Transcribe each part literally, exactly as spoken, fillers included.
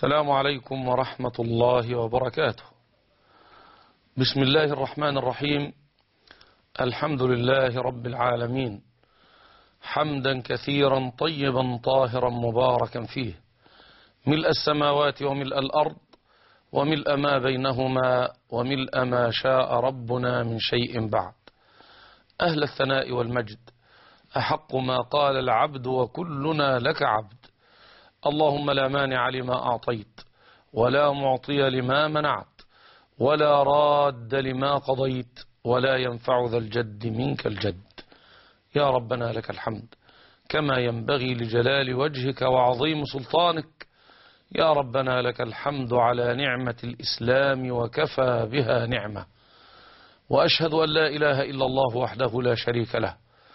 السلام عليكم ورحمة الله وبركاته. بسم الله الرحمن الرحيم. الحمد لله رب العالمين، حمدا كثيرا طيبا طاهرا مباركا فيه، ملء السماوات وملء الأرض وملء ما بينهما وملء ما شاء ربنا من شيء بعد. أهل الثناء والمجد، أحق ما قال العبد وكلنا لك عبد. اللهم لا مانع لما أعطيت ولا معطي لما منعت ولا راد لما قضيت ولا ينفع ذا الجد منك الجد. يا ربنا لك الحمد كما ينبغي لجلال وجهك وعظيم سلطانك. يا ربنا لك الحمد على نعمة الإسلام وكفى بها نعمة. وأشهد أن لا إله إلا الله وحده لا شريك له،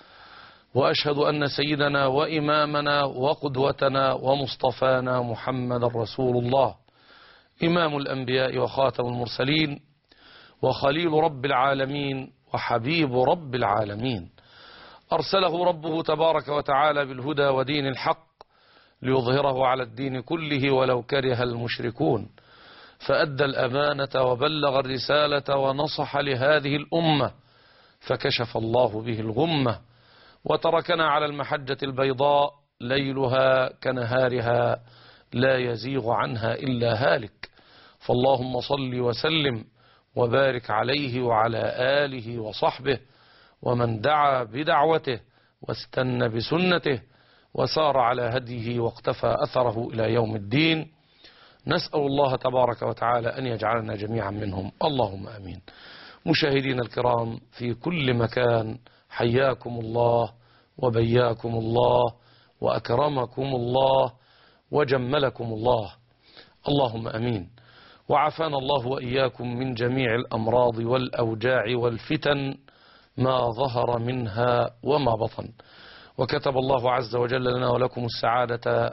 وأشهد أن سيدنا وإمامنا وقدوتنا ومصطفانا محمد رسول الله، إمام الأنبياء وخاتم المرسلين وخليل رب العالمين وحبيب رب العالمين، أرسله ربه تبارك وتعالى بالهدى ودين الحق ليظهره على الدين كله ولو كره المشركون، فأدى الأمانة وبلغ الرسالة ونصح لهذه الأمة، فكشف الله به الغمة وتركنا على المحجة البيضاء ليلها كنهارها لا يزيغ عنها إلا هالك. فاللهم صل وسلم وبارك عليه وعلى آله وصحبه ومن دعا بدعوته واستنى بسنته وسار على هديه واقتفى أثره إلى يوم الدين. نسأل الله تبارك وتعالى أن يجعلنا جميعا منهم، اللهم آمين. مشاهدين الكرام في كل مكان، حياكم الله وبياكم الله وأكرمكم الله وجملكم الله، اللهم أمين. وعافانا الله وإياكم من جميع الأمراض والأوجاع والفتن ما ظهر منها وما بطن. وكتب الله عز وجل لنا ولكم السعادة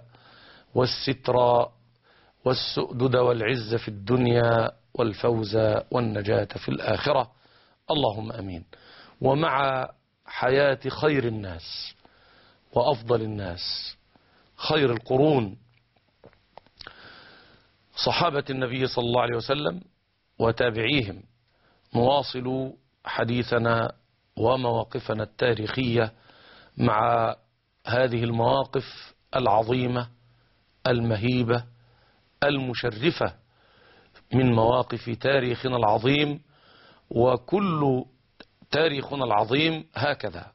والستر والسؤدد والعز في الدنيا والفوز والنجاة في الآخرة، اللهم أمين. ومع حياة خير الناس وأفضل الناس، خير القرون، صحابة النبي صلى الله عليه وسلم وتابعيهم، نواصل حديثنا ومواقفنا التاريخية مع هذه المواقف العظيمة المهيبة المشرفة من مواقف تاريخنا العظيم. وكل تاريخنا العظيم هكذا.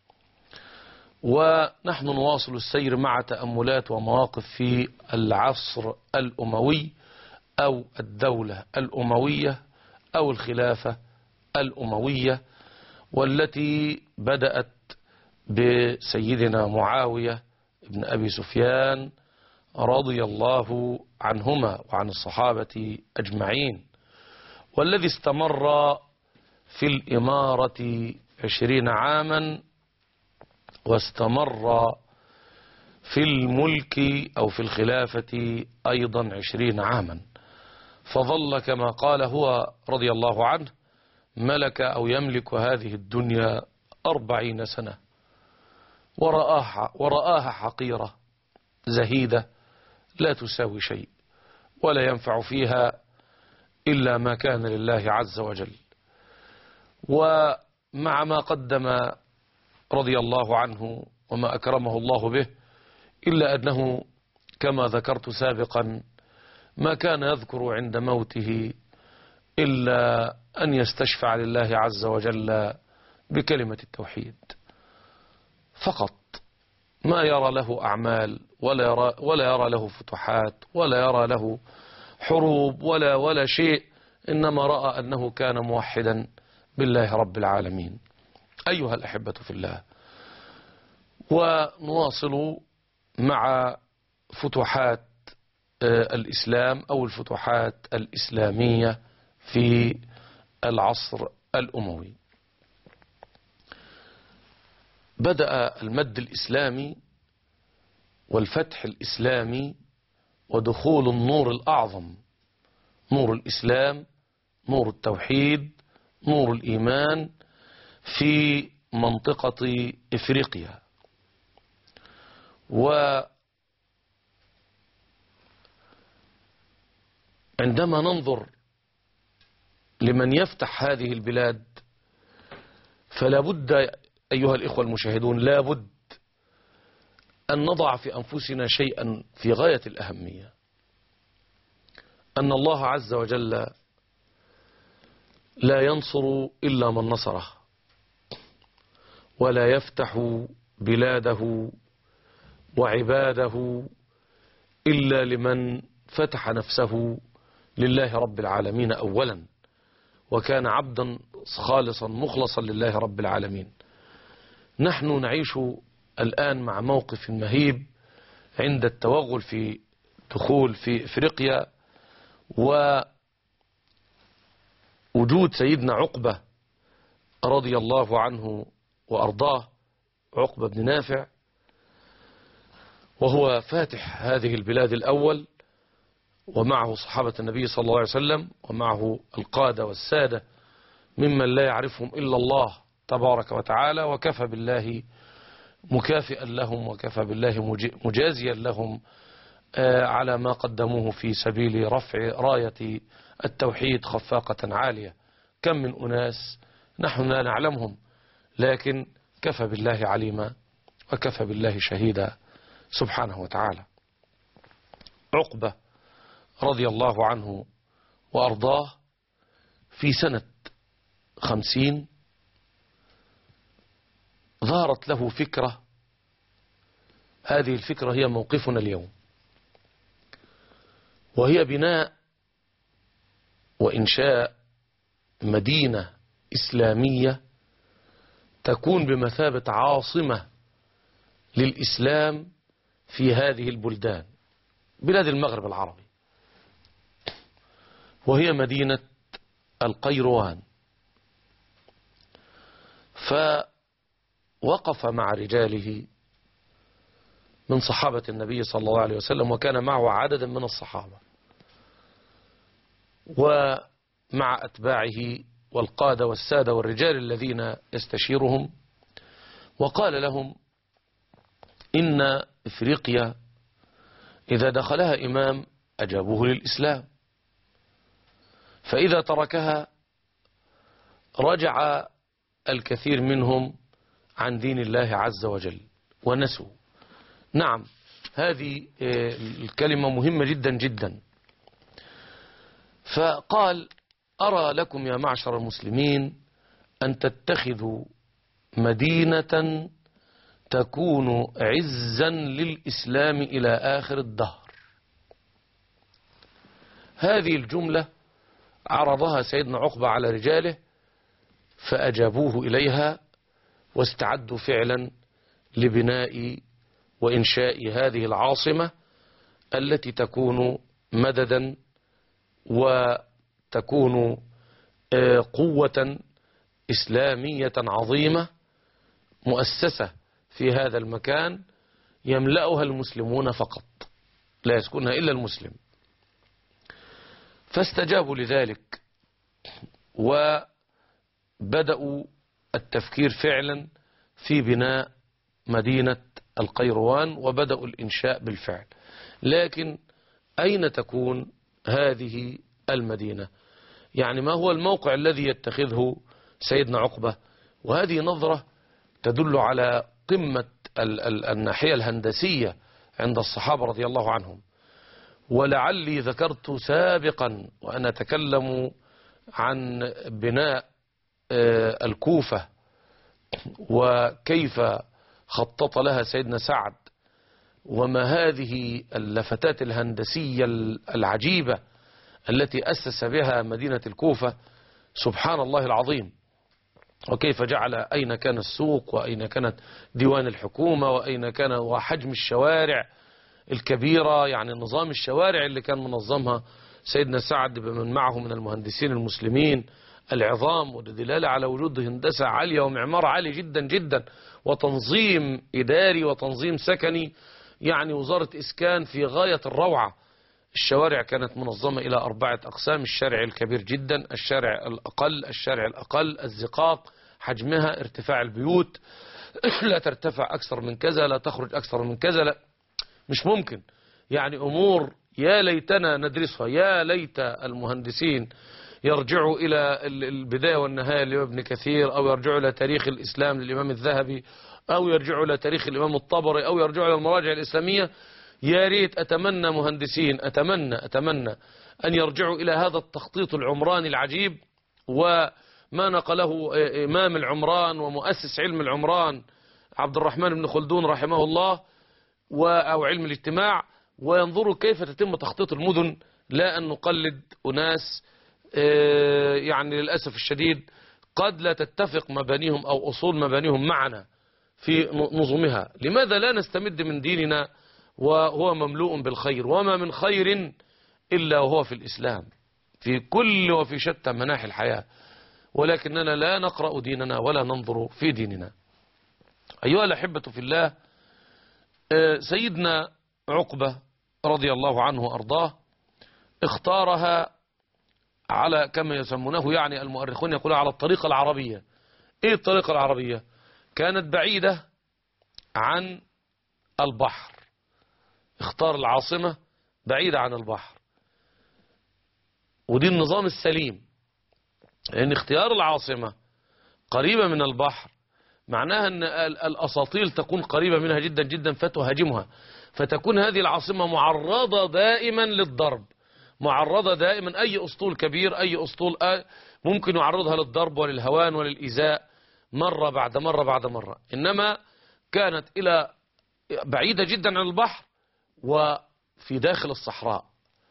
ونحن نواصل السير مع تأملات ومواقف في العصر الأموي أو الدولة الأموية أو الخلافة الأموية، والتي بدأت بسيدنا معاوية بن أبي سفيان رضي الله عنهما وعن الصحابة أجمعين، والذي استمر في الإمارة عشرين عاما، واستمر في الملك أو في الخلافة أيضا عشرين عاما، فظل كما قال هو رضي الله عنه ملك أو يملك هذه الدنيا أربعين سنة، ورآها, ورآها حقيرة زهيدة لا تساوي شيء، ولا ينفع فيها إلا ما كان لله عز وجل. ومع ما قدم رضي الله عنه وما أكرمه الله به، إلا أنه كما ذكرت سابقا ما كان يذكر عند موته إلا أن يستشفع لله عز وجل بكلمة التوحيد فقط، ما يرى له أعمال ولا يرى, ولا يرى له فتوحات ولا يرى له حروب ولا ولا شيء، إنما رأى أنه كان موحدا بالله رب العالمين. أيها الأحبة في الله، ونواصل مع فتوحات الإسلام أو الفتوحات الإسلامية في العصر الأموي. بدأ المد الإسلامي والفتح الإسلامي ودخول النور الأعظم، نور الإسلام، نور التوحيد، نور الإيمان في منطقة إفريقيا. و عندما ننظر لمن يفتح هذه البلاد فلا بد أيها الإخوة المشاهدون، لا بد أن نضع في أنفسنا شيئا في غاية الأهمية، أن الله عز وجل لا ينصر إلا من نصره، ولا يفتح بلاده وعباده إلا لمن فتح نفسه لله رب العالمين أولا، وكان عبدا خالصا مخلصا لله رب العالمين. نحن نعيش الآن مع موقف مهيب عند التوغل في دخول في إفريقيا، ووجود سيدنا عقبة رضي الله عنه وأرضاه، عقبة بن نافع، وهو فاتح هذه البلاد الأول، ومعه صحابة النبي صلى الله عليه وسلم، ومعه القادة والسادة ممن لا يعرفهم إلا الله تبارك وتعالى، وكفى بالله مكافئا لهم، وكفى بالله مجازيا لهم على ما قدموه في سبيل رفع راية التوحيد خفاقة عالية. كم من أناس نحن لا نعلمهم، لكن كفى بالله عليما وكفى بالله شهيدا سبحانه وتعالى. عقبة رضي الله عنه وأرضاه في سنة خمسين ظهرت له فكرة، هذه الفكرة هي موقفنا اليوم، وهي بناء وإنشاء مدينة إسلامية تكون بمثابة عاصمة للإسلام في هذه البلدان، بلاد المغرب العربي، وهي مدينة القيروان. فوقف مع رجاله من صحابة النبي صلى الله عليه وسلم، وكان معه عدد من الصحابة، ومع أتباعه والقادة والسادة والرجال الذين يستشيرهم، وقال لهم إن إفريقيا إذا دخلها إمام أجابوه للإسلام، فإذا تركها رجع الكثير منهم عن دين الله عز وجل ونسوا. نعم، هذه الكلمة مهمة جدا جدا. فقال: أرى لكم يا معشر المسلمين أن تتخذوا مدينة تكون عزا للإسلام إلى آخر الدهر. هذه الجملة عرضها سيدنا عقبة على رجاله، فأجابوه إليها واستعدوا فعلا لبناء وإنشاء هذه العاصمة التي تكون مددا وتكون قوة إسلامية عظيمة مؤسسة في هذا المكان يملأها المسلمون فقط، لا يسكنها إلا المسلم. فاستجابوا لذلك وبدأوا التفكير فعلا في بناء مدينة القيروان، وبدأوا الإنشاء بالفعل. لكن أين تكون هذه المدينة؟ يعني ما هو الموقع الذي يتخذه سيدنا عقبة؟ وهذه نظرة تدل على قمة الناحية الهندسية عند الصحابة رضي الله عنهم. ولعلي ذكرت سابقا وأنا أتكلم عن بناء الكوفة وكيف خطط لها سيدنا سعد، وما هذه اللفتات الهندسية العجيبة التي أسس بها مدينة الكوفة، سبحان الله العظيم. وكيف جعل أين كان السوق، وأين كانت ديوان الحكومة، وأين كان وحجم الشوارع الكبيرة، يعني نظام الشوارع اللي كان منظمها سيدنا سعد بمن معه من المهندسين المسلمين العظام، ودلالة على وجود هندسة عالية ومعمار عالي جدا جدا، وتنظيم إداري وتنظيم سكني، يعني وزارة إسكان في غاية الروعة. الشوارع كانت منظمة إلى أربعة أقسام: الشارع الكبير جدا، الشارع الأقل، الشارع الأقل، الزقاق، حجمها، ارتفاع البيوت لا ترتفع أكثر من كذا، لا تخرج أكثر من كذا، لا مش ممكن، يعني أمور يا ليتنا ندرسها، يا ليت المهندسين يرجعوا إلى البداية والنهاية لابن كثير، أو يرجعوا إلى تاريخ الإسلام للإمام الذهبي، أو يرجعوا إلى تاريخ الإمام الطبري، أو يرجعوا إلى المراجع الإسلامية. يا ريت، أتمنى مهندسين، أتمنى أتمنى أن يرجعوا إلى هذا التخطيط العمراني العجيب، وما نقله إمام العمران ومؤسس علم العمران عبد الرحمن بن خلدون رحمه الله، أو علم الاجتماع، وينظروا كيف تتم تخطيط المدن، لا أن نقلد أناس يعني للأسف الشديد قد لا تتفق مبانيهم أو أصول مبانيهم معنا في نظمها. لماذا لا نستمد من ديننا وهو مملوء بالخير؟ وما من خير إلا وهو في الإسلام في كل وفي شتى مناحي الحياة، ولكننا لا نقرأ ديننا ولا ننظر في ديننا. أيها الأحبة في الله، سيدنا عقبة رضي الله عنه وأرضاه اختارها على كما يسمونه يعني المؤرخون يقولون على الطريقة العربية. ايه الطريقة العربية؟ كانت بعيدة عن البحر، اختار العاصمة بعيدة عن البحر، ودي النظام السليم، لأن اختيار العاصمة قريبة من البحر معناها أن الأساطيل تكون قريبة منها جدا جدا فتهاجمها، فتكون هذه العاصمة معرضة دائما للضرب، معرضة دائما، أي أسطول كبير أي أسطول ممكن يعرضها للضرب وللهوان وللإيذاء مرة بعد مرة بعد مرة. إنما كانت إلى بعيدة جدا عن البحر وفي داخل الصحراء،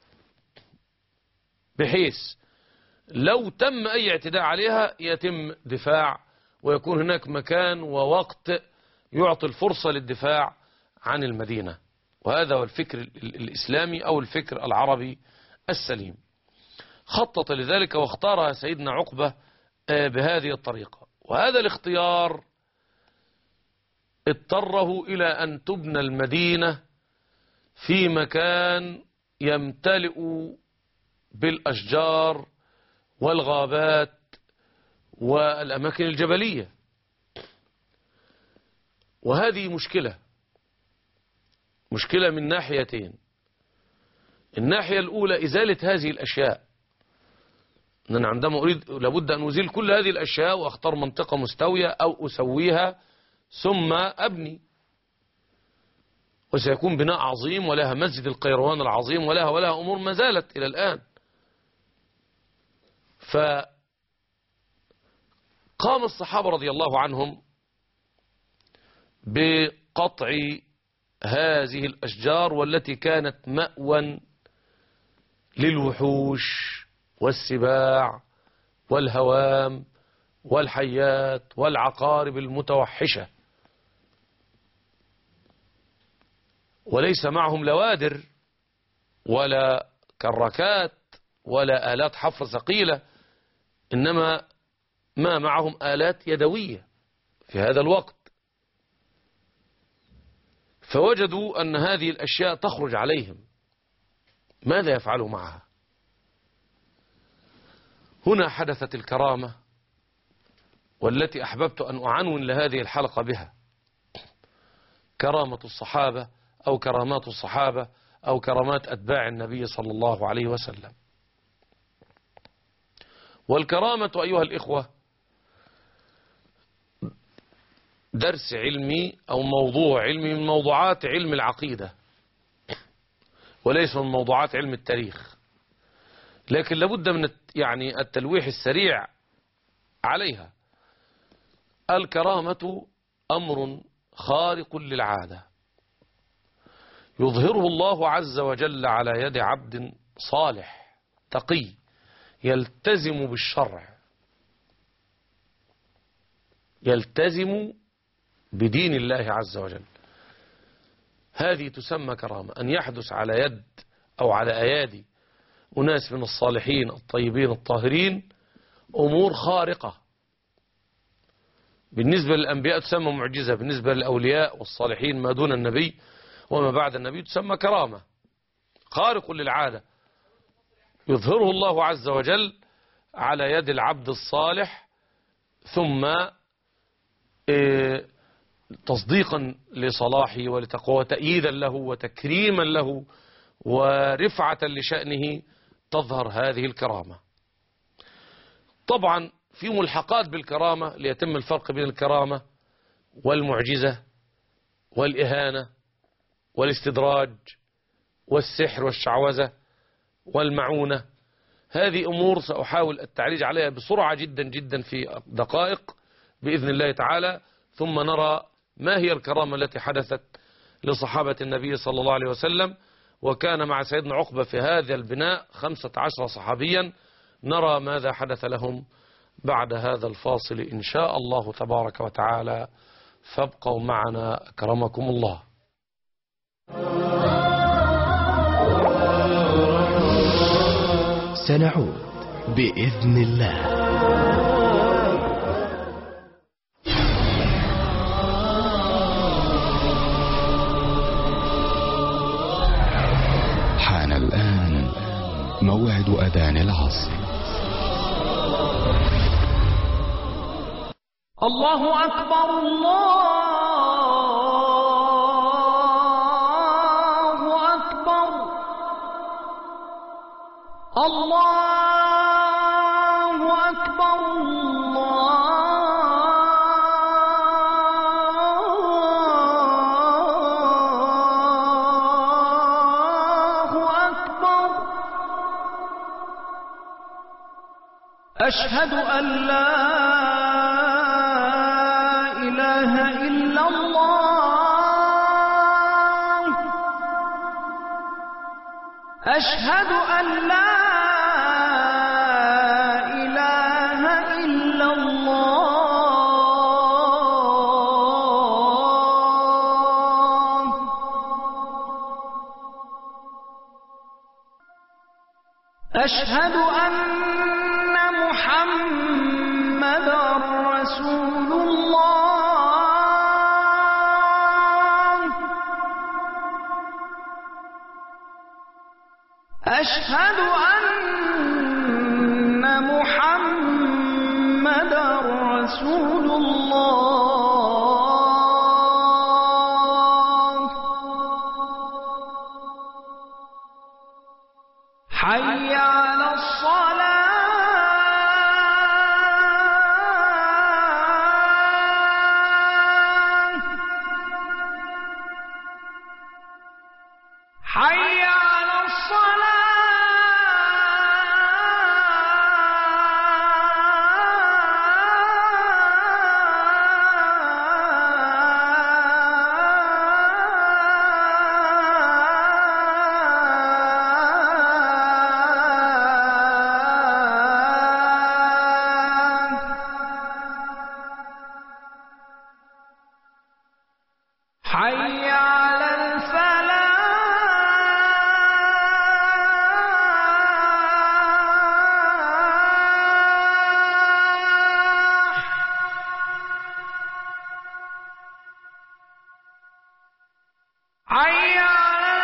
بحيث لو تم أي اعتداء عليها يتم دفاع، ويكون هناك مكان ووقت يعطي الفرصة للدفاع عن المدينة. وهذا هو الفكر الإسلامي أو الفكر العربي السليم. خطط لذلك واختارها سيدنا عقبة بهذه الطريقة، وهذا الاختيار اضطره إلى أن تبنى المدينة في مكان يمتلئ بالأشجار والغابات والأماكن الجبلية، وهذه مشكلة مشكلة من ناحيتين. الناحية الأولى إزالة هذه الأشياء، أنا عندما أريد لابد أن أزيل كل هذه الأشياء وأختار منطقة مستوية أو أسويها ثم أبني، وسيكون بناء عظيم ولها مسجد القيروان العظيم ولها ولها أمور ما زالت إلى الآن. فقام الصحابة رضي الله عنهم بقطع هذه الأشجار، والتي كانت مأوى للوحوش والسباع والهوام والحيات والعقارب المتوحشة، وليس معهم لوادر ولا كراكات ولا آلات حفر ثقيلة، إنما ما معهم آلات يدوية في هذا الوقت. فوجدوا أن هذه الأشياء تخرج عليهم، ماذا يفعلوا معها؟ هنا حدثت الكرامة والتي أحببت أن أعنون لهذه الحلقة بها، كرامة الصحابة أو كرامات الصحابة أو كرامات أتباع النبي صلى الله عليه وسلم. والكرامة أيها الإخوة درس علمي أو موضوع علمي من موضوعات علم العقيدة، وليس من موضوعات علم التاريخ، لكن لابد من يعني التلويح السريع عليها. الكرامة أمر خارق للعادة يظهره الله عز وجل على يد عبد صالح تقي يلتزم بالشرع، يلتزم بدين الله عز وجل. هذه تسمى كرامة، أن يحدث على يد أو على أيادي أناس من الصالحين الطيبين الطاهرين أمور خارقة. بالنسبة للأنبياء تسمى معجزة، بالنسبة للأولياء والصالحين ما دون النبي وما بعد النبي تسمى كرامة، خارق للعادة يظهره الله عز وجل على يد العبد الصالح، ثم تصديقا لصلاحه ولتقوى، وتأييدا له وتكريما له ورفعة لشأنه تظهر هذه الكرامة. طبعا في ملحقات بالكرامة ليتم الفرق بين الكرامة والمعجزة والإهانة والاستدراج والسحر والشعوذة والمعونة. هذه أمور سأحاول التعريج عليها بسرعة جدا جدا في دقائق بإذن الله تعالى، ثم نرى ما هي الكرامة التي حدثت لصحابة النبي صلى الله عليه وسلم. وكان مع سيدنا عقبة في هذا البناء خمسة عشر صحابيا. نرى ماذا حدث لهم بعد هذا الفاصل إن شاء الله تبارك وتعالى، فابقوا معنا أكرمكم الله. سنعود بإذن الله. حان الآن موعد أذان العصر. الله أكبر الله أكبر الله أكبر الله أكبر. أشهد أن لا إله إلا الله. أشهد أن لا إله إلا الله. أشهد أن محمدا رسول الله. أشهد أن محمدا رسول الله. حي على الصلاة. حي على الصلاة. حي على الفلاح. حي على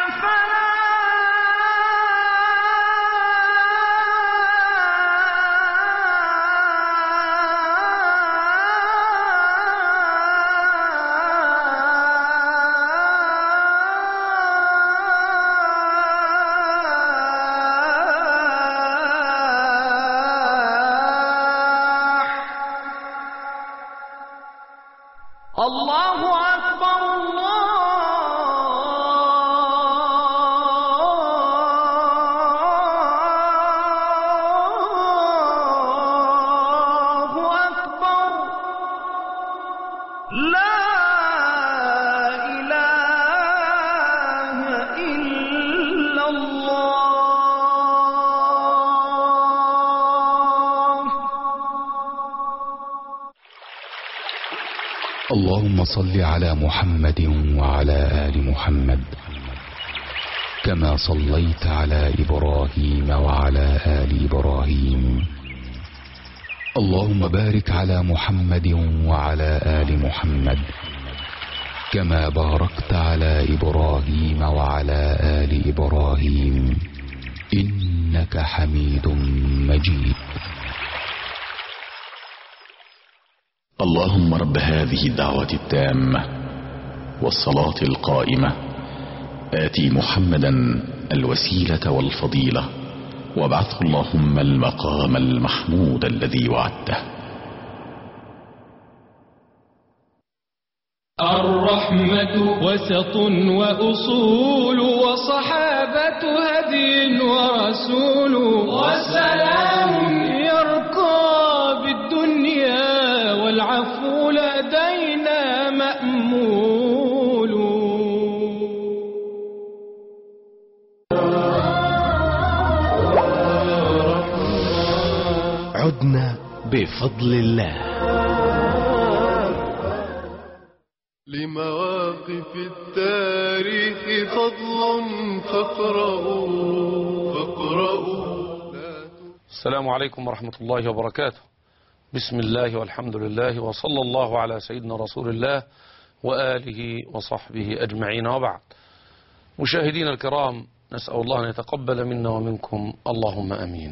الله أكبر الله أكبر. لا إله إلا الله. اللهم صل على محمد وعلى آل محمد كما صليت على إبراهيم وعلى آل إبراهيم. اللهم بارك على محمد وعلى آل محمد كما باركت على إبراهيم وعلى آل إبراهيم إنك حميد مجيد. اللهم رب هذه الدعوة التامة والصلاة القائمة آتي محمدا الوسيلة والفضيلة وابعثه اللهم المقام المحمود الذي وعدته. الرحمة وسط وأصول وصحابة هدي ورسول وسلام يرقى بالدنيا والعفو لدينا مأمول. عدنا بفضل الله. لمواقف التاريخ فضل فاقرأوا فاقرأوا. السلام عليكم ورحمة الله وبركاته. بسم الله والحمد لله وصلى الله على سيدنا رسول الله وآله وصحبه أجمعين، وبعد. مشاهدين الكرام، نسأل الله أن يتقبل منا ومنكم، اللهم أمين.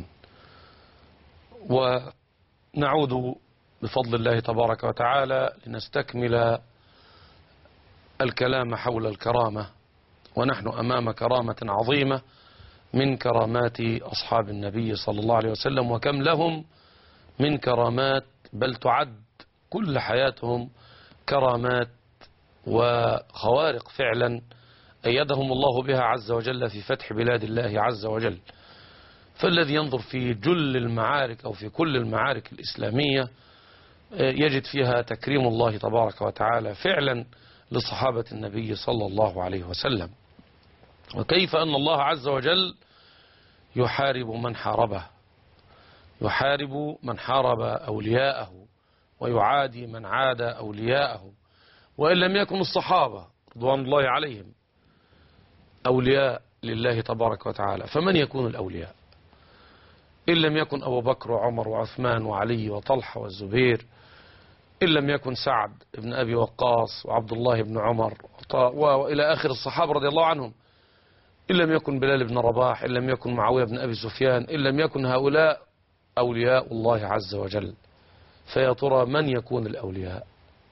ونعود بفضل الله تبارك وتعالى لنستكمل الكلام حول الكرامة، ونحن أمام كرامة عظيمة من كرامات أصحاب النبي صلى الله عليه وسلم، وكم لهم من كرامات، بل تعد كل حياتهم كرامات وخوارق فعلا أيدهم الله بها عز وجل في فتح بلاد الله عز وجل. فالذي ينظر في جل المعارك أو في كل المعارك الإسلامية يجد فيها تكريم الله تبارك وتعالى فعلا لصحابة النبي صلى الله عليه وسلم، وكيف أن الله عز وجل يحارب من حاربه، يحارب من حارب أولياءه ويعادي من عاد أولياءه. وإن لم يكن الصحابة رضوان الله عليهم أولياء لله تبارك وتعالى، فمن يكون الأولياء؟ إن لم يكن أبو بكر وعمر وعثمان وعلي وطلحة والزبير، إن لم يكن سعد بن أبي وقاص وعبد الله بن عمر وإلى آخر الصحابة رضي الله عنهم، إن لم يكن بلال بن رباح، إن لم يكن معاوية بن أبي سفيان، إن لم يكن هؤلاء أولياء الله عز وجل، فيا ترى من يكون الأولياء؟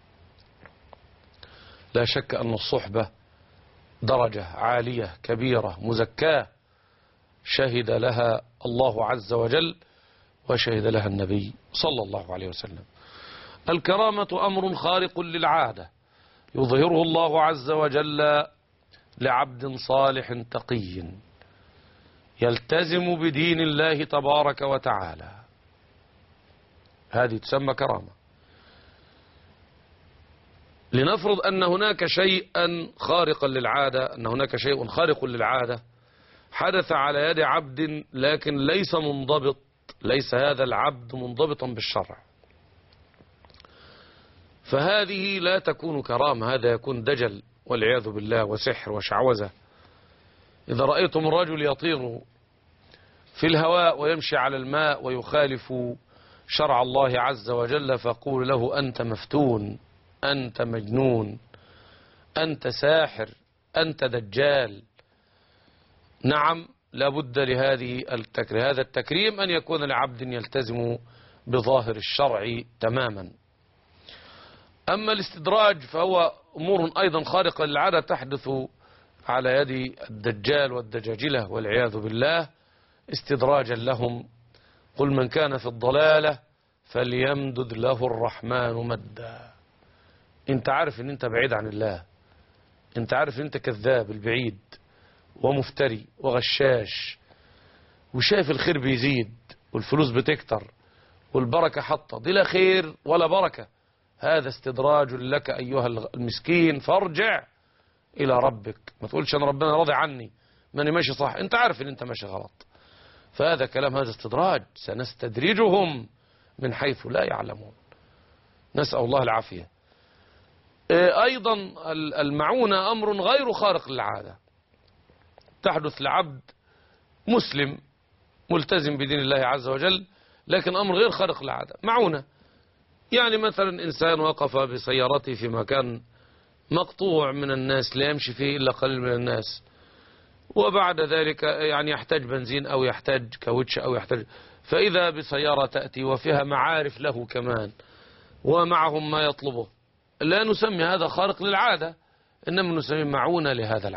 لا شك أن الصحبة درجة عالية كبيرة مزكاة شهد لها الله عز وجل وشهد لها النبي صلى الله عليه وسلم. الكرامة أمر خارق للعادة يظهره الله عز وجل لعبد صالح تقي يلتزم بدين الله تبارك وتعالى، هذه تسمى كرامة. لنفرض أن هناك شيئا خارقا للعادة، أن هناك شيء خارق للعادة حدث على يد عبد، لكن ليس منضبط، ليس هذا العبد منضبطا بالشرع، فهذه لا تكون كرامة، هذا يكون دجل والعياذ بالله وسحر وشعوذة. إذا رأيتم الرجل يطير في الهواء ويمشي على الماء ويخالف شرع الله عز وجل، فقول له أنت مفتون، أنت مجنون، أنت ساحر، أنت دجال. نعم، لابد لهذه التكريم، هذا التكريم أن يكون لعبد يلتزم بظاهر الشرع تماما. أما الاستدراج فهو أمور أيضا خارقة للعادة تحدث على يد الدجال والدجاجلة والعياذ بالله استدراجا لهم. قل من كان في الضلالة فليمدد له الرحمن مدا. انت عارف ان انت بعيد عن الله، انت عارف ان انت كذاب البعيد ومفتري وغشاش، وشايف الخير بيزيد والفلوس بتكتر والبركة حطة، دي لا خير ولا بركة. هذا استدراج لك أيها المسكين، فارجع إلى ربك. ما تقولش أنا ربنا راضي عني ماني ماشي صح، انت عارف ان انت ماشي غلط. فهذا كلام، هذا استدراج. سنستدرجهم من حيث لا يعلمون، نسأل الله العافية. أيضا المعونة أمر غير خارق للعادة، تحدث لعبد مسلم ملتزم بدين الله عز وجل، لكن أمر غير خارق للعادة. معونة يعني مثلا إنسان وقف بسيارته في مكان مقطوع من الناس لا يمشي فيه إلا قليل من الناس، وبعد ذلك يعني يحتاج بنزين أو يحتاج كاوتش أو يحتاج، فإذا بسيارة تأتي وفيها معارف له كمان ومعهم ما يطلبه، لا نسمي هذا خارق للعادة، إنما نسمي معونة لهذا العبد.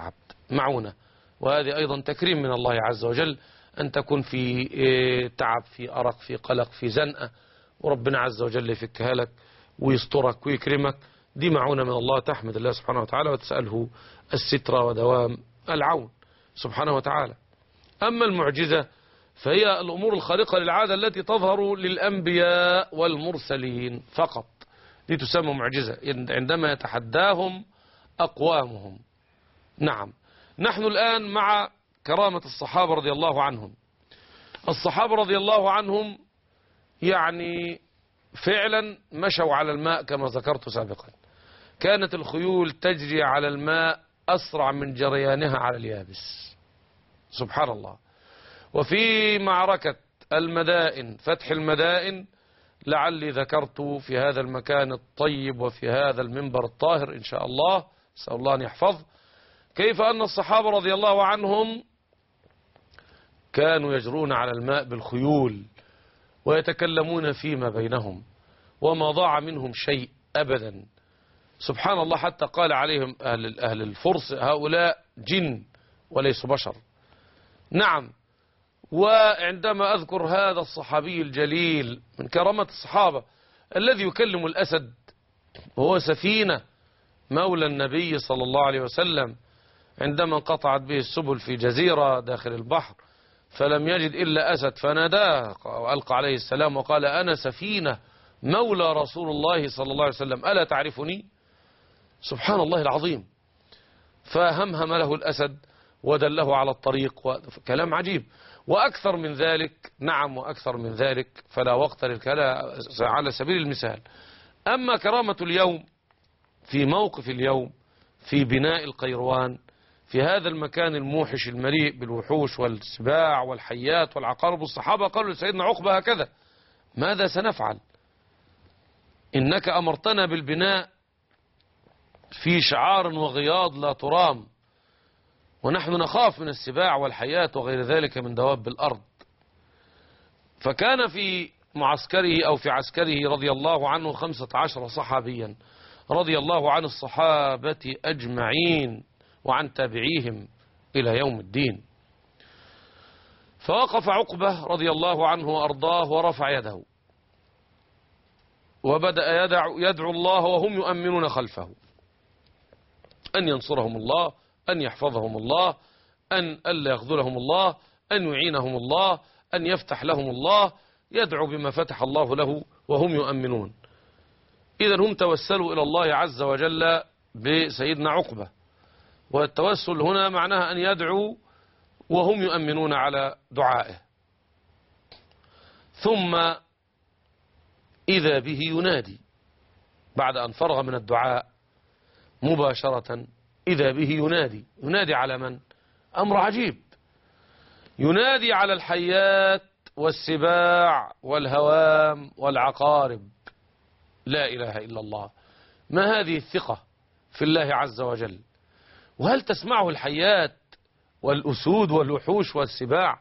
معونة، وهذه أيضا تكريم من الله عز وجل، أن تكون في تعب، في أرق، في قلق، في زنقة، وربنا عز وجل يفكها لك ويسترك ويكرمك. دي معونة من الله، تحمد الله سبحانه وتعالى وتسأله الستر ودوام العون سبحانه وتعالى. أما المعجزة فهي الأمور الخارقة للعادة التي تظهر للأنبياء والمرسلين فقط، دي تسمى معجزة عندما يتحداهم أقوامهم. نعم، نحن الآن مع كرامة الصحابة رضي الله عنهم. الصحابة رضي الله عنهم يعني فعلا مشوا على الماء كما ذكرت سابقا، كانت الخيول تجري على الماء أسرع من جريانها على اليابس، سبحان الله. وفي معركة المدائن، فتح المدائن، لعلي ذكرت في هذا المكان الطيب وفي هذا المنبر الطاهر إن شاء الله، أسأل الله أن يحفظ، كيف أن الصحابة رضي الله عنهم كانوا يجرون على الماء بالخيول ويتكلمون فيما بينهم وما ضاع منهم شيء أبدا، سبحان الله. حتى قال عليهم أهل, أهل الفرس هؤلاء جن وليسوا بشر. نعم، وعندما أذكر هذا الصحابي الجليل من كرامة الصحابة الذي يكلم الأسد وهو سفينة مولى النبي صلى الله عليه وسلم، عندما انقطعت به السبل في جزيرة داخل البحر فلم يجد إلا أسد فناداه وألقى عليه السلام وقال أنا سفينة مولى رسول الله صلى الله عليه وسلم ألا تعرفني؟ سبحان الله العظيم. فهمهم له الأسد ودله على الطريق، كلام عجيب. وأكثر من ذلك، نعم وأكثر من ذلك، فلا وقت للكلام على سبيل المثال. أما كرامة اليوم في موقف اليوم في بناء القيروان، في هذا المكان الموحش المليء بالوحوش والسباع والحيات والعقارب، الصحابة قالوا لسيدنا عقبة هكذا: ماذا سنفعل؟ إنك أمرتنا بالبناء في شعار وغياض لا ترام، ونحن نخاف من السباع والحيات وغير ذلك من دواب الأرض. فكان في معسكره أو في عسكره رضي الله عنه خمسة عشر صحابيا رضي الله عن الصحابة أجمعين وعن تابعيهم إلى يوم الدين. فوقف عقبة رضي الله عنه وأرضاه ورفع يده وبدأ يدعو, يدعو الله وهم يؤمنون خلفه أن ينصرهم الله، أن يحفظهم الله، أن ألا يخذلهم الله، أن يعينهم الله، أن يفتح لهم الله، يدعو بما فتح الله له وهم يؤمنون. إذا هم توسلوا إلى الله عز وجل بسيدنا عقبة، والتوسل هنا معناها أن يدعو وهم يؤمنون على دعائه. ثم إذا به ينادي بعد أن فرغ من الدعاء مباشرة، إذا به ينادي. ينادي على من؟ أمر عجيب، ينادي على الحيات والسباع والهوام والعقارب. لا إله إلا الله. ما هذه الثقة في الله عز وجل؟ وهل تسمعه الحيات والأسود والوحوش والسباع؟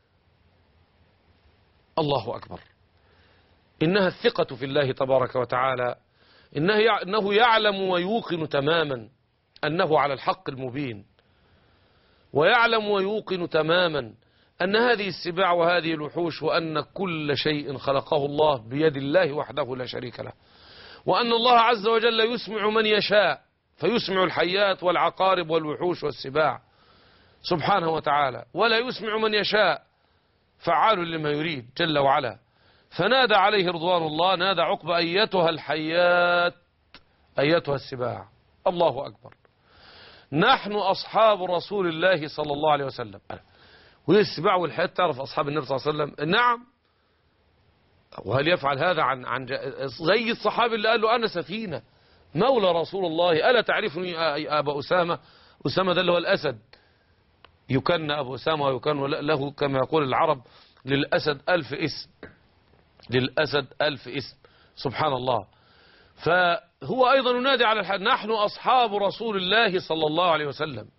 الله أكبر. إنها الثقة في الله تبارك وتعالى، إنه يعلم ويوقن تماما أنه على الحق المبين، ويعلم ويوقن تماما أن هذه السباع وهذه الوحوش وأن كل شيء خلقه الله بيد الله وحده لا شريك له، وأن الله عز وجل يسمع من يشاء، فيسمع الحيات والعقارب والوحوش والسباع سبحانه وتعالى، ولا يسمع من يشاء، فعال لما يريد جل وعلا. فنادى عليه رضوان الله، نادى عقبة: أيتها الحيات أيتها السباع. الله أكبر. نحن أصحاب رسول الله صلى الله عليه وسلم. وهي السباع والحيات تعرف أصحاب النبي صلى الله عليه وسلم؟ نعم. وهل يفعل هذا عن عن زي الصحابي اللي قال له أنا سفينة مولى رسول الله ألا تعرفني يا أبا أسامة؟ أسامة ده اللي هو الأسد، يكن أبو أسامة ويكن له كما يقول العرب للأسد ألف اسم، للأسد ألف اسم، سبحان الله. فهو أيضا ينادي على الحد: نحن أصحاب رسول الله صلى الله عليه وسلم.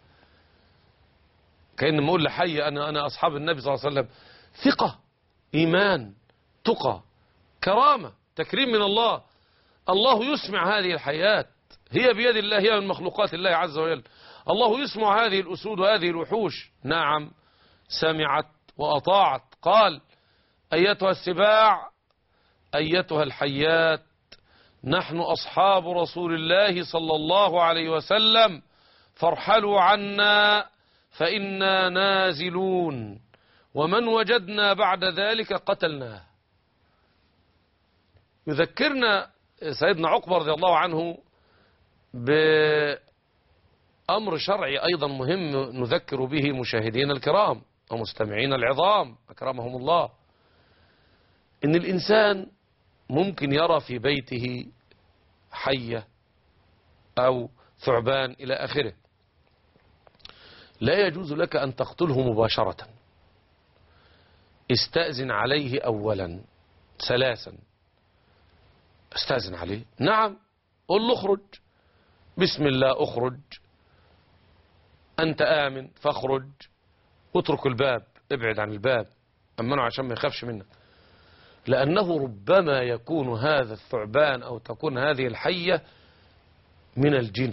كأن نقول لحي أنا أنا أصحاب النبي صلى الله عليه وسلم. ثقة، إيمان، تقى، كرامة، تكريم من الله. الله يسمع هذه الحياة، هي بيد الله، هي من مخلوقات الله عز وجل. الله يسمع هذه الأسود وهذه الوحوش. نعم سمعت وأطاعت. قال أيتها السباع أيتها الحيات نحن أصحاب رسول الله صلى الله عليه وسلم فارحلوا عنا فإنا نازلون ومن وجدنا بعد ذلك قتلناه. يذكرنا سيدنا عقبة رضي الله عنه بأمر شرعي أيضا مهم نذكر به مشاهدين الكرام ومستمعين العظام أكرمهم الله، إن الإنسان ممكن يرى في بيته حية أو ثعبان إلى آخره، لا يجوز لك أن تقتله مباشرة، استأذن عليه أولا ثلاثا. استأذن عليه، نعم، قل له اخرج، بسم الله اخرج، أنت آمن فاخرج، اترك الباب، ابعد عن الباب، أمنه عشان ما يخافش منك، لأنه ربما يكون هذا الثعبان أو تكون هذه الحية من الجن،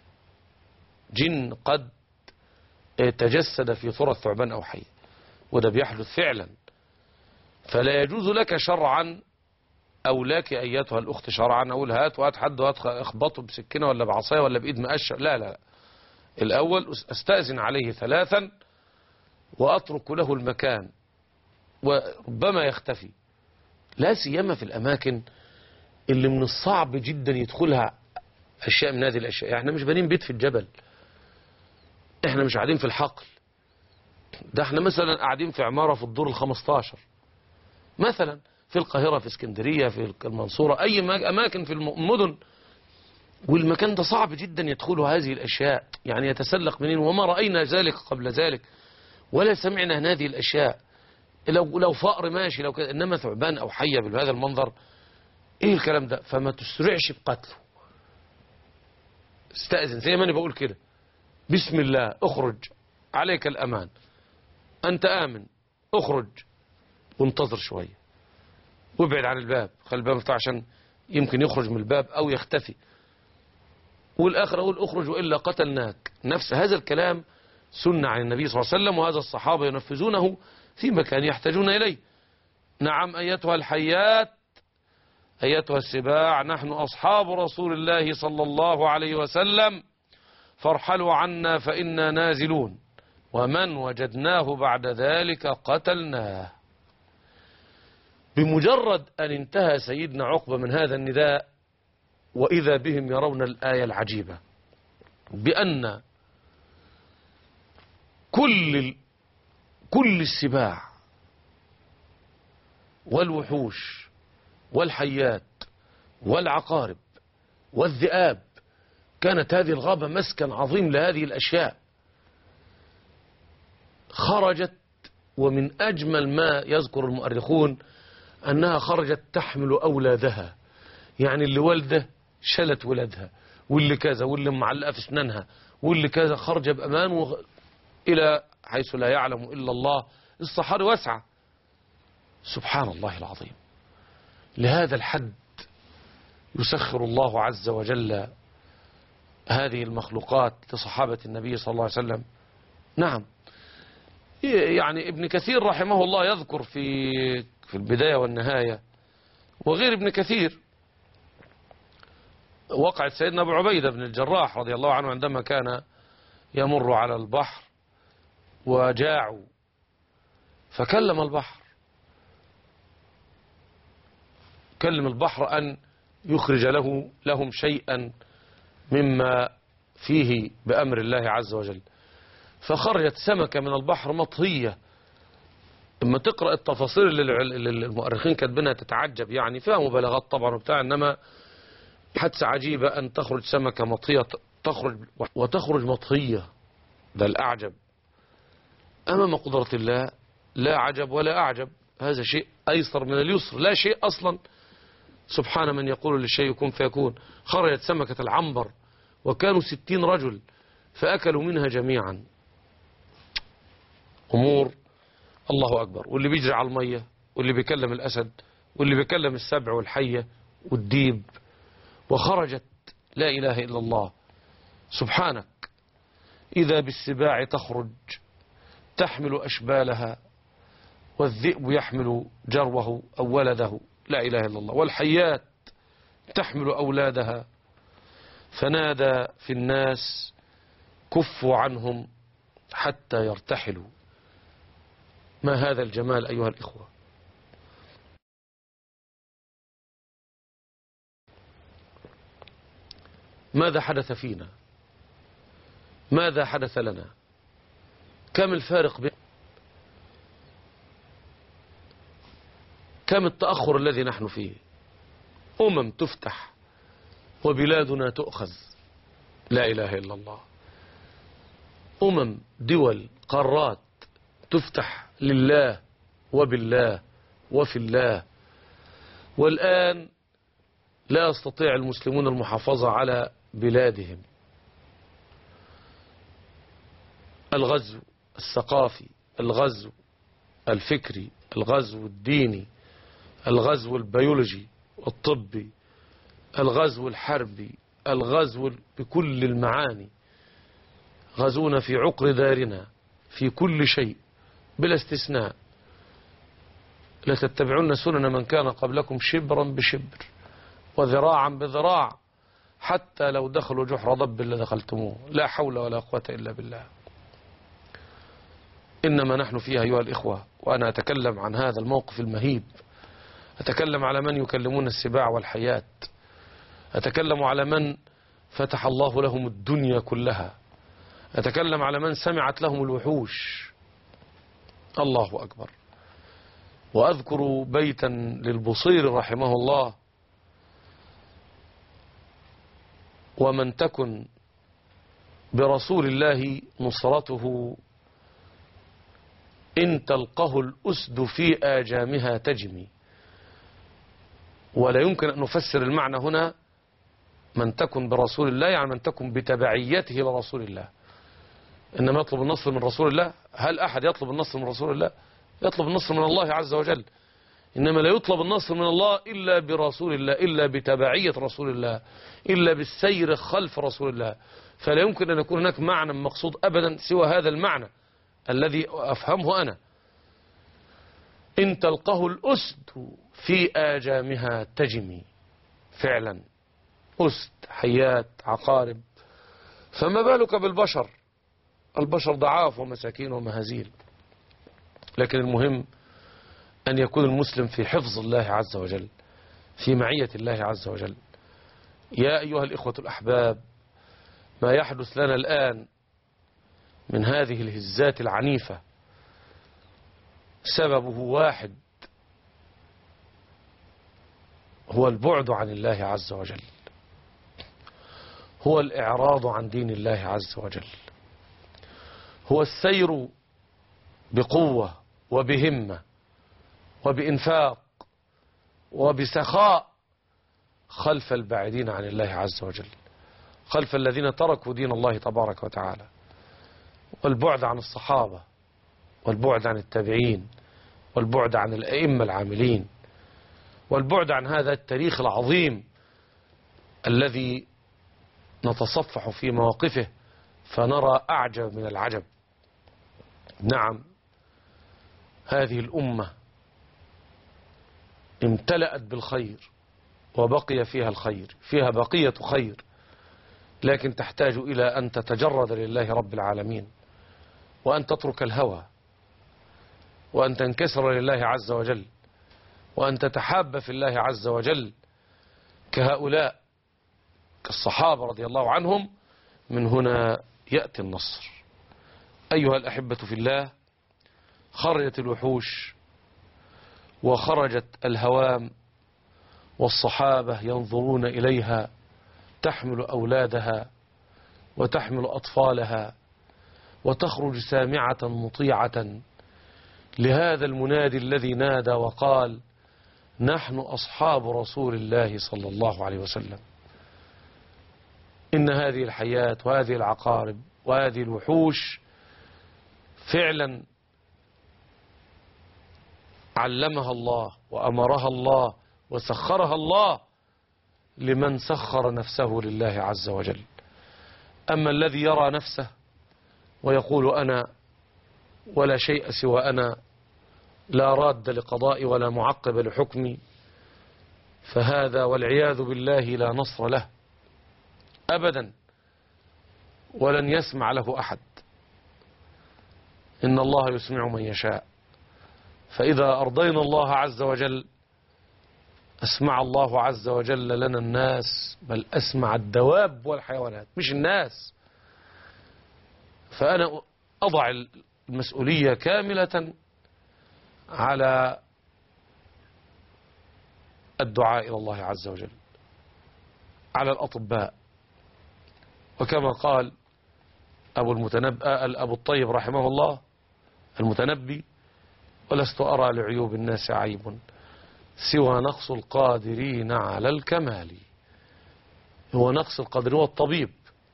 جن قد تجسد في صورة ثعبان أو حية، وده بيحدث فعلا. فلا يجوز لك شرعا أو لك أيتها الأخت شرعا أقول هات وهات حد وهات اخبطه بسكينة ولا بعصاية ولا بإيد مقشة، لا لا، الأول أستأذن عليه ثلاثا وأترك له المكان وربما يختفي، لا سيما في الأماكن اللي من الصعب جدا يدخلها أشياء من هذه الأشياء. احنا مش بنين بيت في الجبل، احنا مش قاعدين في الحقل، ده احنا مثلا قاعدين في عمارة في الدور الخمستاشر مثلا، في القاهرة، في اسكندرية، في المنصورة، أي أماكن في المدن، والمكان ده صعب جدا يدخله هذه الأشياء، يعني يتسلق منين، وما رأينا ذلك قبل ذلك ولا سمعنا عن هذه الأشياء. لو لو فأر ماشي، لو كده، إنما ثعبان أو حية بهذا المنظر، إيه الكلام ده؟ فما تسرعش بقتله، استأذن زي ما أنا بقول كده، بسم الله اخرج، عليك الأمان، أنت آمن، اخرج، وانتظر شوية، وابعد عن الباب، خلي الباب مفتوح عشان يمكن يخرج من الباب أو يختفي، والآخر أقول اخرج وإلا قتلناك. نفس هذا الكلام سنة عن النبي صلى الله عليه وسلم، وهذا الصحابة ينفذونه في مكان يحتاجون إليه. نعم أيتها الحيات أيتها السباع نحن أصحاب رسول الله صلى الله عليه وسلم فارحلوا عنا فإنا نازلون ومن وجدناه بعد ذلك قتلناه. بمجرد أن انتهى سيدنا عقبة من هذا النداء، وإذا بهم يرون الآية العجيبة بأن كل كل السباع والوحوش والحيات والعقارب والذئاب، كانت هذه الغابة مسكن عظيم لهذه الأشياء، خرجت، ومن أجمل ما يذكر المؤرخون أنها خرجت تحمل أولادها، يعني اللي والده شلت ولدها، واللي كذا، واللي معلقة في اسنانها، واللي كذا، خرج بأمان و... إلى حيث لا يعلم إلا الله. الصحاري واسعة، سبحان الله العظيم، لهذا الحد يسخر الله عز وجل هذه المخلوقات لصحابة النبي صلى الله عليه وسلم. نعم، يعني ابن كثير رحمه الله يذكر في في البداية والنهاية، وغير ابن كثير، وقعت سيدنا أبو عبيدة بن الجراح رضي الله عنه عندما كان يمر على البحر وجاعوا، فكلم البحر، كلم البحر أن يخرج له لهم شيئا مما فيه بأمر الله عز وجل، فخرجت سمكة من البحر مطهية. لما تقرأ التفاصيل اللي المؤرخين كاتبينها تتعجب، يعني فيها مبالغات طبعا وبتاع، إنما حادثة عجيبة أن تخرج سمكة مطهية، تخرج وتخرج مطهية، ده الأعجب أمام قدرة الله، لا عجب ولا أعجب، هذا شيء أيسر من اليسر، لا شيء أصلا، سبحان من يقول للشيء كن فيكون. خرجت سمكة العنبر وكانوا ستين رجل فأكلوا منها جميعا، أمور الله أكبر، واللي بيجري على المية، واللي بيكلم الأسد، واللي بيكلم السبع والحية والديب، وخرجت لا إله إلا الله سبحانك. إذا بالسباع تخرج تحمل أشبالها، والذئب يحمل جروه أو ولده، لا إله إلا الله، والحيات تحمل أولادها. فنادى في الناس كفوا عنهم حتى يرتحلوا. ما هذا الجمال أيها الإخوة! ماذا حدث فينا؟ ماذا حدث لنا؟ كم الفارق بين كم التأخر الذي نحن فيه؟ أمم تفتح وبلادنا تؤخذ، لا إله إلا الله. أمم دول قارات تفتح لله وبالله وفي الله، والآن لا يستطيع المسلمون المحافظة على بلادهم. الغزو الثقافي، الغزو الفكري، الغزو الديني، الغزو البيولوجي والطبي، الغزو الحربي، الغزو بكل المعاني. غزونا في عقر دارنا في كل شيء بلا استثناء. لتتبعون سنن من كان قبلكم شبرا بشبر وذراعا بذراع حتى لو دخلوا جحر ضب لدخلتموه، لا حول ولا قوة إلا بالله. إنما نحن فيها أيها الإخوة، وأنا أتكلم عن هذا الموقف المهيب، أتكلم على من يكلمون السباع والحيات، أتكلم على من فتح الله لهم الدنيا كلها، أتكلم على من سمعت لهم الوحوش. الله أكبر. وأذكر بيتا للبصير رحمه الله: ومن تكن برسول الله نصرته إن تلقه الأسد في آجامها تجمي. ولا يمكن أن نفسر المعنى هنا من تكن برسول الله يعني من تكن بتبعيته لرسول الله، إنما يطلب النصر من رسول الله. هل أحد يطلب النصر من رسول الله؟ يطلب النصر من الله عز وجل، إنما لا يطلب النصر من الله إلا برسول الله، إلا بتبعية رسول الله، إلا بالسير خلف رسول الله. فلا يمكن أن يكون هناك معنى مقصود أبدا سوى هذا المعنى الذي أفهمه أنا: إن تلقه الأسد في آجامها تجمي. فعلا أسد، حيات، عقارب، فما بالك بالبشر؟ البشر ضعاف ومساكين ومهازيل. لكن المهم أن يكون المسلم في حفظ الله عز وجل، في معية الله عز وجل. يا أيها الإخوة الأحباب، ما يحدث لنا الآن من هذه الهزات العنيفة سببه واحد، هو البعد عن الله عز وجل، هو الإعراض عن دين الله عز وجل، هو السير بقوة وبهمة وبإنفاق وبسخاء خلف البعيدين عن الله عز وجل، خلف الذين تركوا دين الله تبارك وتعالى، والبعد عن الصحابة، والبعد عن التابعين، والبعد عن الأئمة العاملين، والبعد عن هذا التاريخ العظيم الذي نتصفح في مواقفه فنرى أعجب من العجب. نعم، هذه الأمة امتلأت بالخير وبقي فيها الخير، فيها بقية خير، لكن تحتاج إلى أن تتجرد لله رب العالمين، وأن تترك الهوى، وأن تنكسر لله عز وجل، وأن تتحاب في الله عز وجل كهؤلاء، كالصحابة رضي الله عنهم. من هنا يأتي النصر. أيها الأحبة في الله، خرجت الوحوش وخرجت الهوام، والصحابة ينظرون إليها تحمل أولادها وتحمل أطفالها، وتخرج سامعة مطيعة لهذا المنادي الذي نادى وقال: نحن أصحاب رسول الله صلى الله عليه وسلم. إن هذه الحياة وهذه العقارب وهذه الوحوش فعلا علمها الله وأمرها الله وسخرها الله لمن سخر نفسه لله عز وجل. أما الذي يرى نفسه ويقول أنا ولا شيء سوى أنا، لا راد لقضائي ولا معقب لحكمي، فهذا والعياذ بالله لا نصر له أبدا، ولن يسمع له أحد. إن الله يسمع من يشاء، فإذا أرضينا الله عز وجل أسمع الله عز وجل لنا الناس، بل أسمع الدواب والحيوانات مش الناس. فأنا أضع المسؤولية كاملة على الدعاء إلى الله عز وجل، على الأطباء. وكما قال أبو المتنبي أبو الطيب رحمه الله المتنبي: ولست أرى لعيوب الناس عيب سوى نقص القادرين على الكمال. هو نقص القادرين هو الطبيب.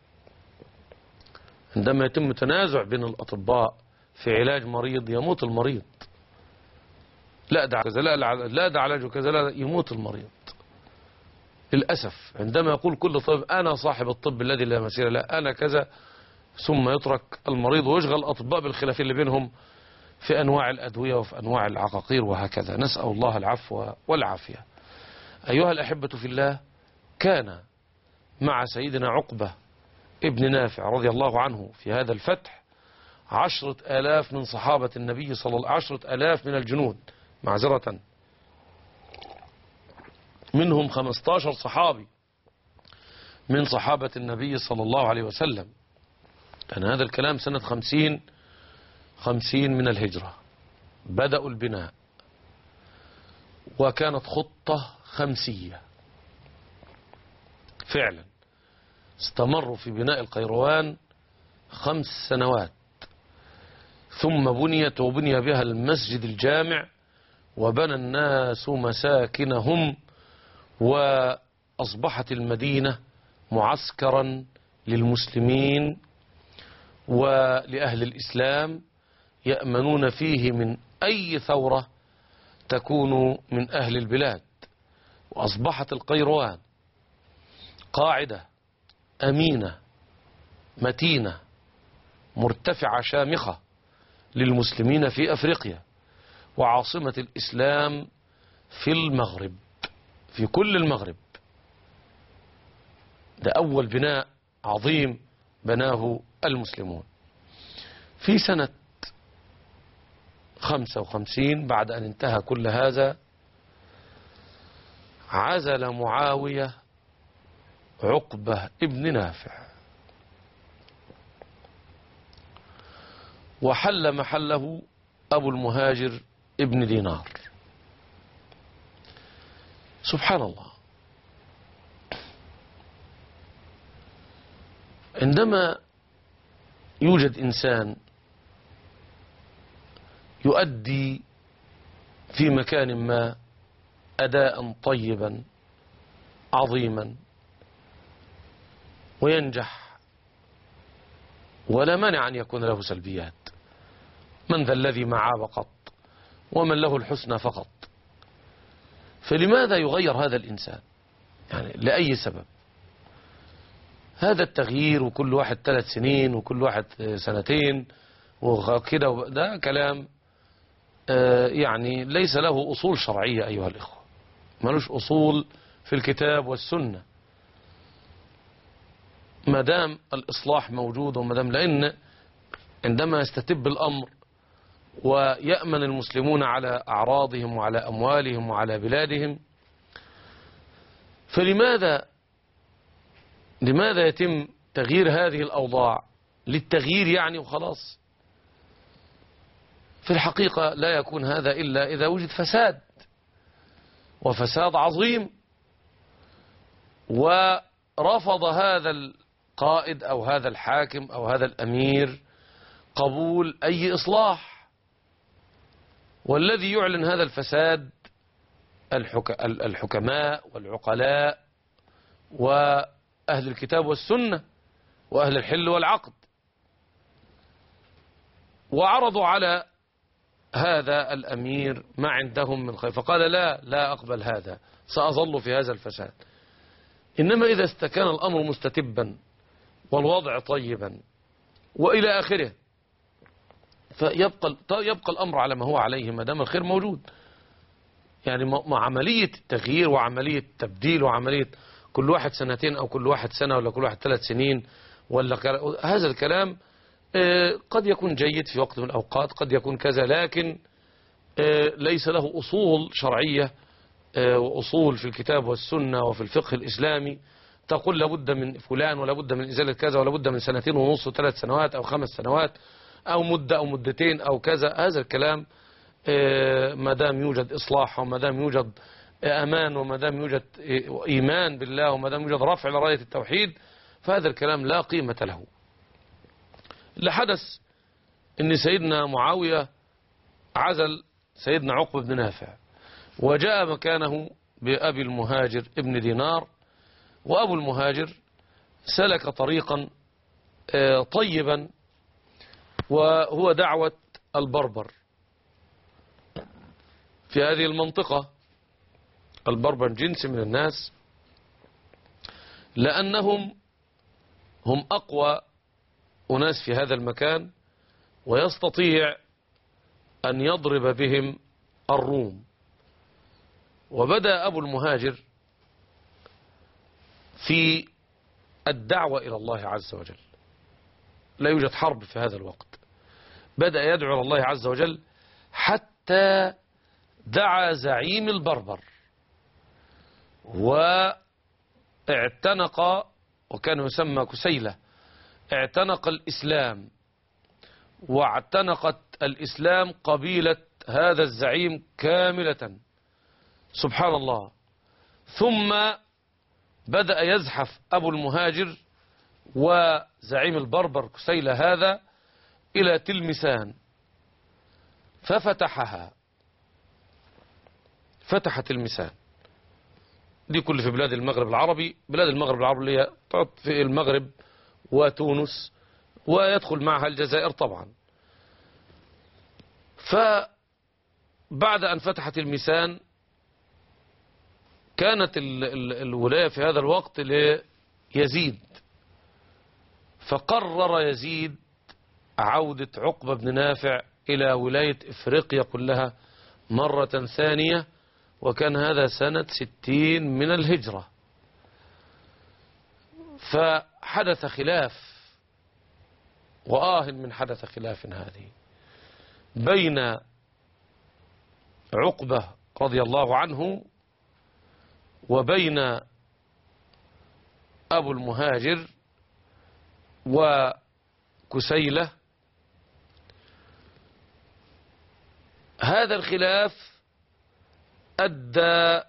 عندما يتم تنازع بين الأطباء في علاج مريض يموت المريض، لا ده كذا، لا لا ده علاجه كذا، لا يموت المريض للأسف. عندما يقول كل طبيب أنا صاحب الطب الذي لا مثيل له، أنا كذا، ثم يترك المريض ويشغل الأطباء بالخلاف اللي بينهم في أنواع الأدوية وفي أنواع العقاقير وهكذا. نسأل الله العفو والعافية. أيها الأحبة في الله، كان مع سيدنا عقبة ابن نافع رضي الله عنه في هذا الفتح عشرة آلاف من صحابة النبي صلى الله عليه وسلم، عشرة آلاف من الجنود معذرة، منهم خمسة عشر صحابي من صحابة النبي صلى الله عليه وسلم. كان هذا الكلام سنة خمسين خمسين من الهجرة. بدأوا البناء، وكانت خطة خمسية فعلا. استمروا في بناء القيروان خمس سنوات، ثم بنيت وبني بها المسجد الجامع، وبنى الناس مساكنهم، وأصبحت المدينة معسكرا للمسلمين ولأهل الإسلام يأمنون فيه من أي ثورة تكون من أهل البلاد. وأصبحت القيروان قاعدة أمينة متينة مرتفعة شامخة للمسلمين في أفريقيا، وعاصمة الإسلام في المغرب، في كل المغرب. ده أول بناء عظيم بناه المسلمون. في سنة خمسة وخمسين بعد أن انتهى كل هذا، عزل معاوية عقبة ابن نافع، وحل محله أبو المهاجر ابن دينار. سبحان الله، عندما يوجد إنسان يؤدي في مكان ما أداء طيبا عظيما وينجح، ولا مانع أن يكون له سلبيات، من ذا الذي ما عاب قط ومن له الحسنى فقط، فلماذا يغير هذا الإنسان؟ يعني لأي سبب؟ هذا التغيير وكل واحد ثلاث سنين وكل واحد سنتين وكده، ده كلام يعني ليس له أصول شرعية أيها الإخوة، ملوش أصول في الكتاب والسنة. ما دام الإصلاح موجود، وما دام، لأن عندما يستتب الأمر ويأمن المسلمون على أعراضهم وعلى أموالهم وعلى بلادهم، فلماذا لماذا يتم تغيير هذه الأوضاع للتغيير يعني وخلاص؟ في الحقيقة لا يكون هذا إلا إذا وجد فساد، وفساد عظيم، ورفض هذا القائد أو هذا الحاكم أو هذا الأمير قبول أي إصلاح. والذي يعلن هذا الفساد الحك... الحكماء والعقلاء وأهل الكتاب والسنة وأهل الحل والعقد. وعرضوا على هذا الأمير ما عندهم من خير، فقال لا لا أقبل هذا، سأظل في هذا الفساد. إنما إذا استكان الأمر مستتبا والوضع طيبا وإلى آخره. فيبقى يبقى الأمر على ما هو عليه ما دام الخير موجود. يعني مع عملية التغيير وعملية التبديل وعملية كل واحد سنتين أو كل واحد سنة ولا كل واحد ثلاث سنين ولا هذا الكلام قد يكون جيد في وقت من الأوقات، قد يكون كذا، لكن ليس له أصول شرعية وأصول في الكتاب والسنة وفي الفقه الإسلامي تقول لابد من فلان ولا بد من إزالة كذا ولا بد من سنتين ونص وثلاث سنوات أو خمس سنوات أو مدة أو مدتين أو كذا. هذا الكلام ما دام يوجد إصلاح وما دام يوجد أمان وما دام يوجد إيمان بالله وما دام يوجد رفع لراية التوحيد فهذا الكلام لا قيمة له. اللي حدث إن سيدنا معاوية عزل سيدنا عقبة بن نافع وجاء مكانه بأبي المهاجر ابن دينار، وأبو المهاجر سلك طريقا طيبا وهو دعوة البربر في هذه المنطقة. البربر جنس من الناس لأنهم هم أقوى أناس في هذا المكان ويستطيع أن يضرب بهم الروم. وبدأ أبو المهاجر في الدعوة إلى الله عز وجل. لا يوجد حرب في هذا الوقت. بدأ يدعو إلى الله عز وجل حتى دعا زعيم البربر واعتنق، وكان يسمى كسيلة، اعتنق الإسلام واعتنقت الإسلام قبيلة هذا الزعيم كاملة. سبحان الله. ثم بدأ يزحف أبو المهاجر وزعيم البربر كسيلة هذا إلى تلمسان ففتحها، فتح تلمسان. دي كل في بلاد المغرب العربي. بلاد المغرب العربي اللي هي في المغرب وتونس ويدخل معها الجزائر طبعا. فبعد أن فتحت الميسان كانت ال ال الولاية في هذا الوقت ليزيد، فقرر يزيد عودة عقبة بن نافع إلى ولاية إفريقيا كلها مرة ثانية، وكان هذا سنة ستين من الهجرة. فحدث خلاف، وآه من حدث خلاف هذه بين عقبة رضي الله عنه وبين أبو المهاجر وكسيلة. هذا الخلاف أدى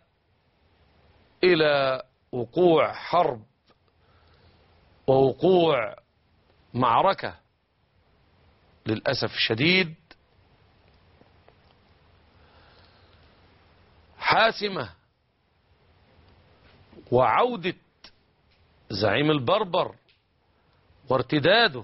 إلى وقوع حرب ووقوع معركة للأسف الشديد حاسمة، وعودة زعيم البربر وارتداده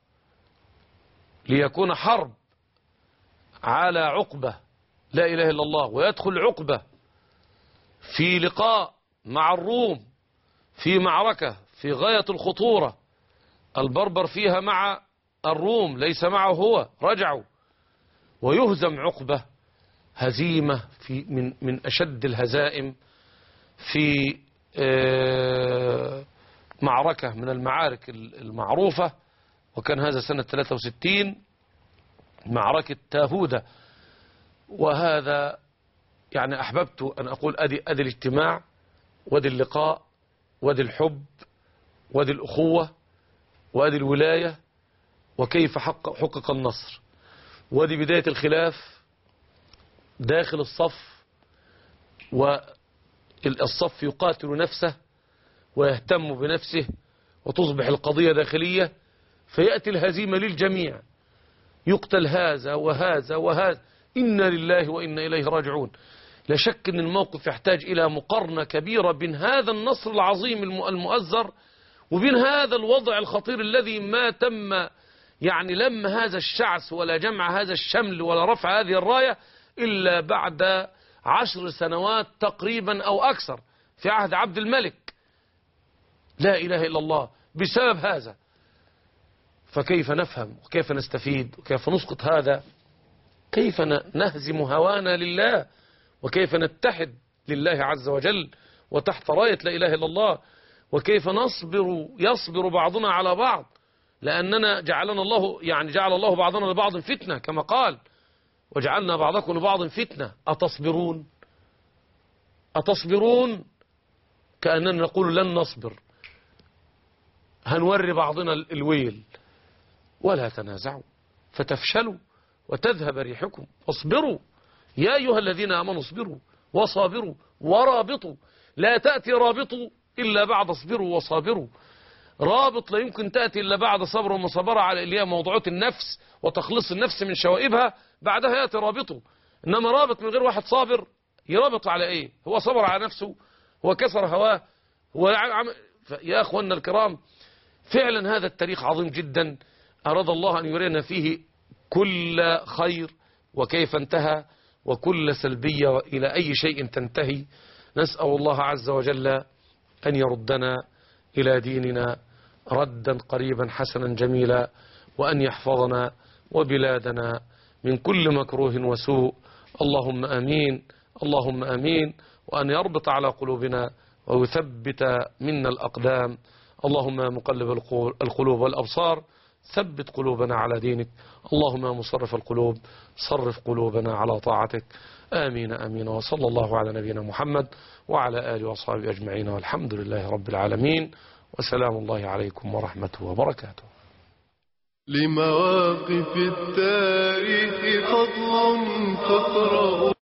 ليكون حرب على عقبة لا إله إلا الله، ويدخل عقبة في لقاء مع الروم في معركة في غاية الخطورة، البربر فيها مع الروم ليس معه هو، رجعوا، ويهزم عقبة هزيمة في من من أشد الهزائم في معركة من المعارك المعروفة، وكان هذا سنة ثلاثة وستين، معركة تاهودة. وهذا يعني أحببت أن أقول أدي, أدي الاجتماع وأدي اللقاء وأدي الحب وأدي الأخوة وأدي الولاية، وكيف حقق, حقق النصر، وأدي بداية الخلاف داخل الصف، والصف يقاتل نفسه ويهتم بنفسه وتصبح القضية داخلية، فيأتي الهزيمة للجميع، يقتل هذا وهذا وهذا، إنا لله وإنا إليه راجعون. لا شك أن الموقف يحتاج إلى مقارنة كبيرة بين هذا النصر العظيم المؤزر وبين هذا الوضع الخطير الذي ما تم يعني لم هذا الشعث ولا جمع هذا الشمل ولا رفع هذه الراية إلا بعد عشر سنوات تقريبا أو أكثر في عهد عبد الملك. لا إله إلا الله. بسبب هذا فكيف نفهم وكيف نستفيد وكيف نسقط هذا؟ كيف نهزم هوانا لله، وكيف نتحد لله عز وجل وتحت راية لا إله إلا الله، وكيف نصبر يصبر بعضنا على بعض، لأننا جعلنا الله يعني جعل الله بعضنا لبعض فتنة كما قال وجعلنا بعضكم لبعض فتنة. أتصبرون أتصبرون كأننا نقول لن نصبر، هنوري بعضنا الويل. ولا تنازعوا فتفشلوا وتذهب ريحكم واصبروا يا أيها الذين آمنوا اصبروا وصابروا ورابطوا. لا تأتي رابطوا إلا بعد اصبروا وصابروا. رابط لا يمكن تأتي إلا بعد صبر ومصابرة على اللي هي موضوعات النفس وتخلص النفس من شوائبها، بعدها يأتي رابطه. إنما رابط من غير واحد صابر يرابط على إيه؟ هو صبر على نفسه، هو كسر هواه، هو عم... يا أخواننا الكرام، فعلا هذا التاريخ عظيم جدا، أراد الله أن يرينا فيه كل خير وكيف انتهى وكل سلبية إلى أي شيء تنتهي. نسأل الله عز وجل أن يردنا إلى ديننا ردا قريبا حسنا جميلا، وأن يحفظنا وبلادنا من كل مكروه وسوء. اللهم آمين اللهم آمين. وأن يربط على قلوبنا ويثبت منا الأقدام. اللهم مقلب القلوب والأبصار ثبت قلوبنا على دينك. اللهم مصرف القلوب صرف قلوبنا على طاعتك. آمين آمين. وصلى الله على نبينا محمد وعلى آله وصحبه أجمعين، والحمد لله رب العالمين، وسلام الله عليكم ورحمته وبركاته. لمواقف التاريخ فضل فاقرأوا